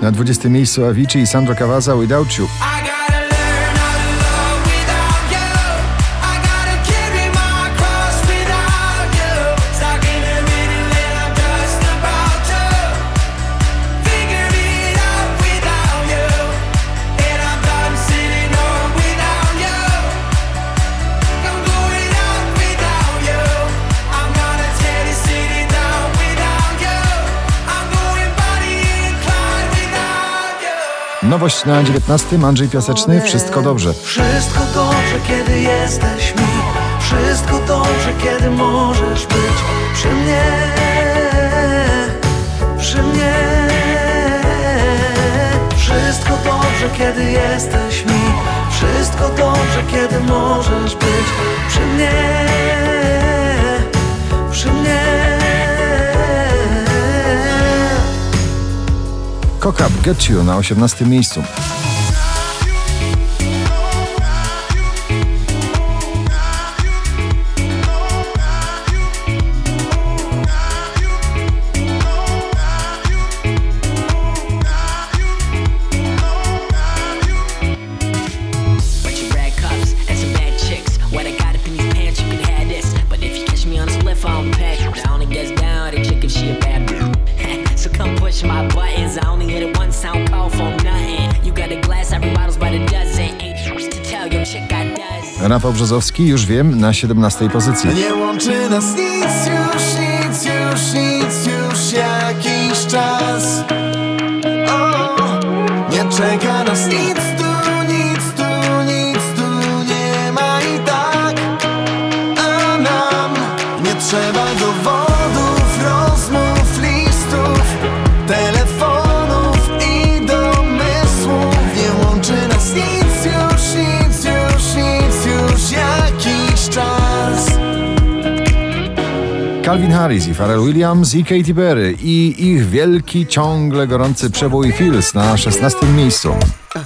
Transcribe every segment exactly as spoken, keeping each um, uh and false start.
Na dwudziestym miejscu Avicii i Sandro Cavazza Without You. Nowość na dziewiętnastym, Andrzej Piaseczny, Wszystko dobrze. Wszystko dobrze, kiedy jesteś mi. Wszystko dobrze, kiedy możesz być przy mnie. Przy mnie. Wszystko dobrze, kiedy jesteś mi. Wszystko dobrze, kiedy możesz być przy mnie. Przy mnie. Cock Up, Get You na osiemnastym miejscu. My buttons, I only hit it one sound call for nothing. You got a glass, every bottle's by the dozen. Ain't to tell your chick I does. Rafał Brzozowski, Już wiem, na siedemnastej pozycji. Nie łączy nas nic już, nic już, nic już jakiś czas. O, nie czeka nas nic tu, nic tu, nic tu nie ma i tak. A nam nie trzeba dowodów, rozmów, listów, telefonów i domysłów. Nie łączy nas nic już, nic już, nic już jakiś czas. Calvin Harris i Pharrell Williams i Katy Perry i ich wielki, ciągle gorący przebój Feels na szesnastym miejscu.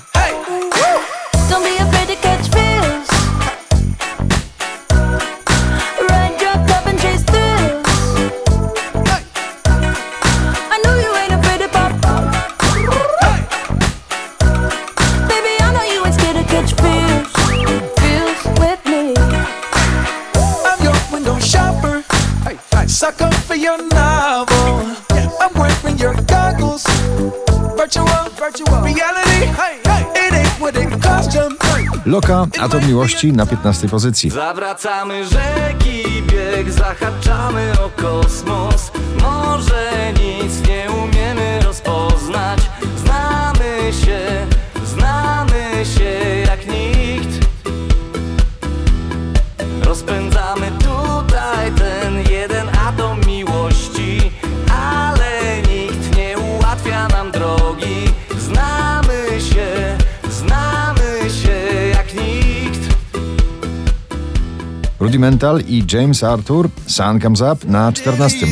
Sucker for your novel. I'm wearing your goggles. Virtual, virtual reality. It ain't what it cost you. Loka, Atom miłości na piętnastej pozycji. Zawracamy rzeki bieg, zahaczamy o kosmos. Może nic nie umiemy rozpoznać. Znamy się, znamy się jak nikt. Rozpędzamy tutaj ten jeden atom miłości, ale nikt nie ułatwia nam drogi. Znamy się, znamy się jak nikt. Rudimental i James Arthur, Sun Comes Up na czternastym.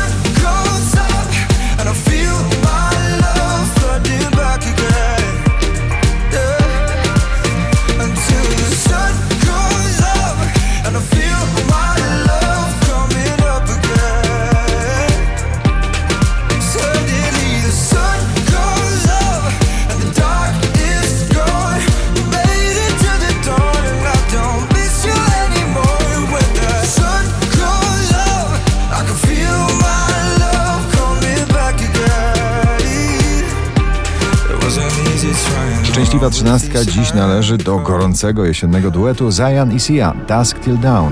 Szczęśliwa trzynastka dziś należy do gorącego jesiennego duetu Zayn i Sia, Dusk Till Dawn.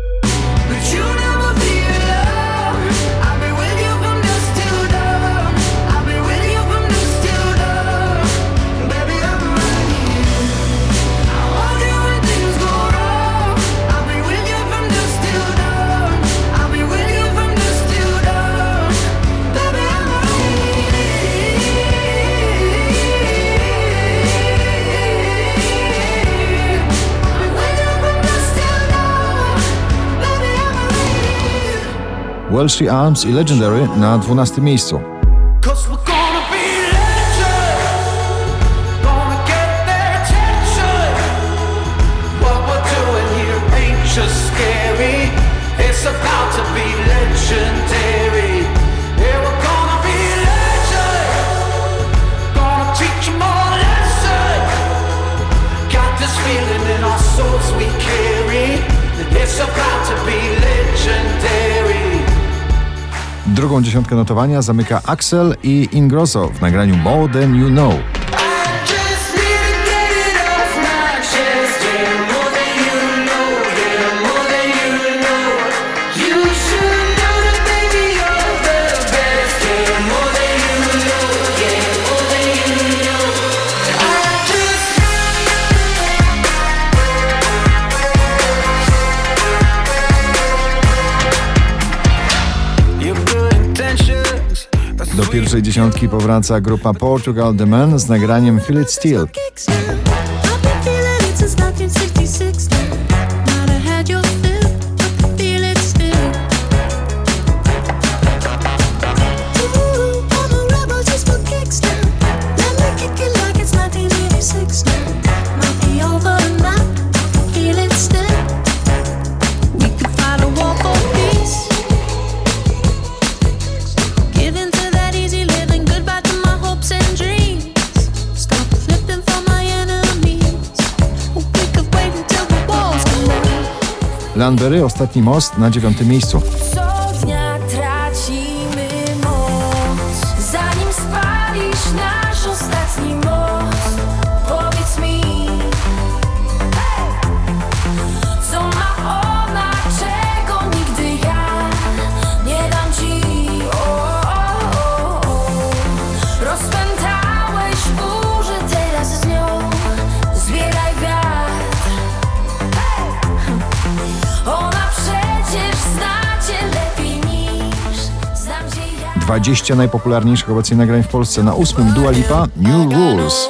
Welsh Arms i Legendary na dwunastym miejscu. Drugą dziesiątkę notowania zamyka Axel i Ingrosso w nagraniu More Than You Know. Do pierwszej dziesiątki powraca grupa Portugal The Man z nagraniem Feel It Still. Lanbery, Ostatni most na dziewiątym miejscu. Co dnia tracimy moc, zanim spalisz nasz ostatni most. Powiedz mi, co ma ona, czego nigdy ja nie dam ci. O, o, o, o. Rozpętałeś burzę, teraz z nią zbieraj wiatr. Ona przecież zna cię lepiej niż znam cię ja. dwadzieścia najpopularniejszych obecnie nagrań w Polsce. Na ósmym Dua Lipa, New Rules.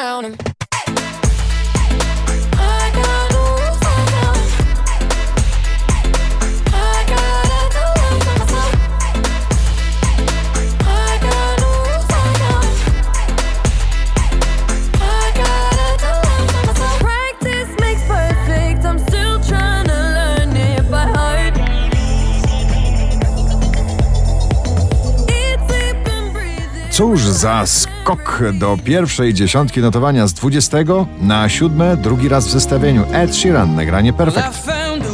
Cóż za skok do pierwszej dziesiątki notowania z dwudziestego na siódme, drugi raz w zestawieniu. Ed Sheeran, nagranie Perfect.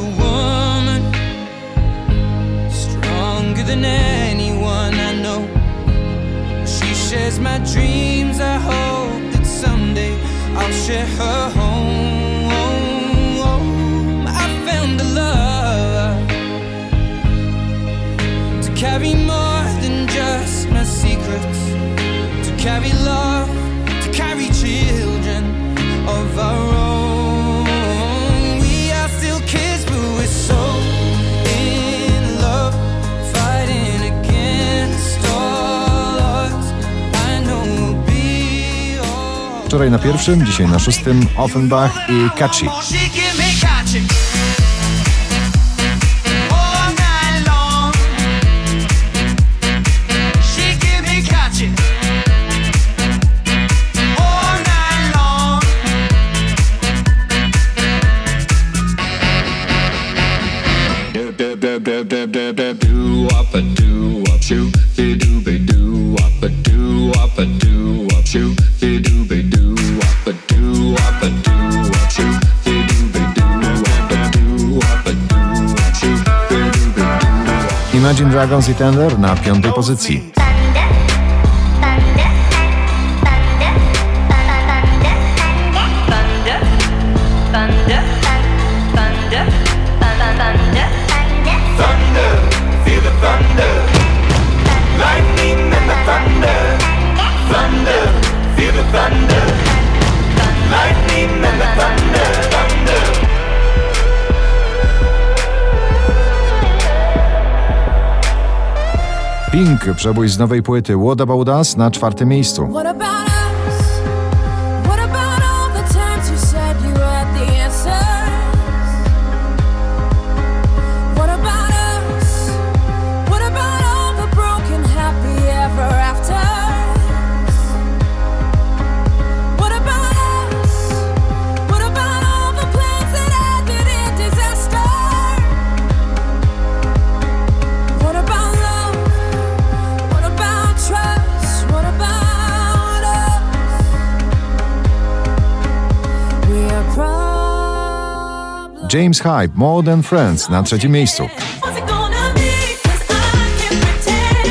To carry love, to carry children of our own. We are still kids, but we're so in love, fighting against all odds. I know we'll be all. Wczoraj na pierwszym, dzisiaj na szóstym Offenbach i Catchy. Imagine Dragons i Tender na piątej pozycji. Pink, przebój z nowej płyty What About Us na czwartym miejscu. James Hype, More Than Friends na trzecim miejscu. What's it gonna be? 'Cause I can't pretend.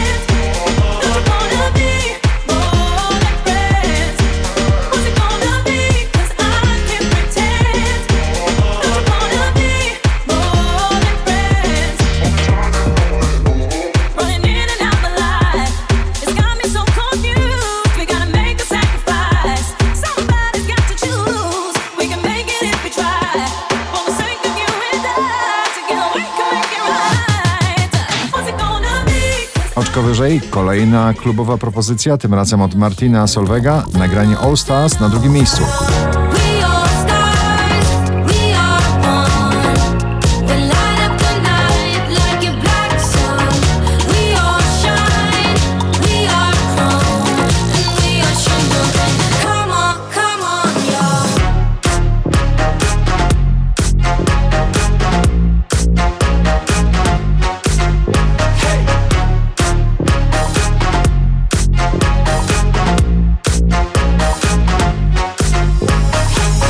Troszkę wyżej kolejna klubowa propozycja, tym razem od Martina Solveiga, nagranie All Stars na drugim miejscu. We are stars, we are one. We light up the night like a black sun. We all shine, we are chrome, and we are children. Come on, come on, y'all.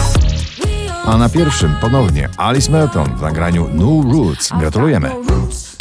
A na pierwszym ponownie Alice Melton w nagraniu New Roots. Gratulujemy. I've got no roots.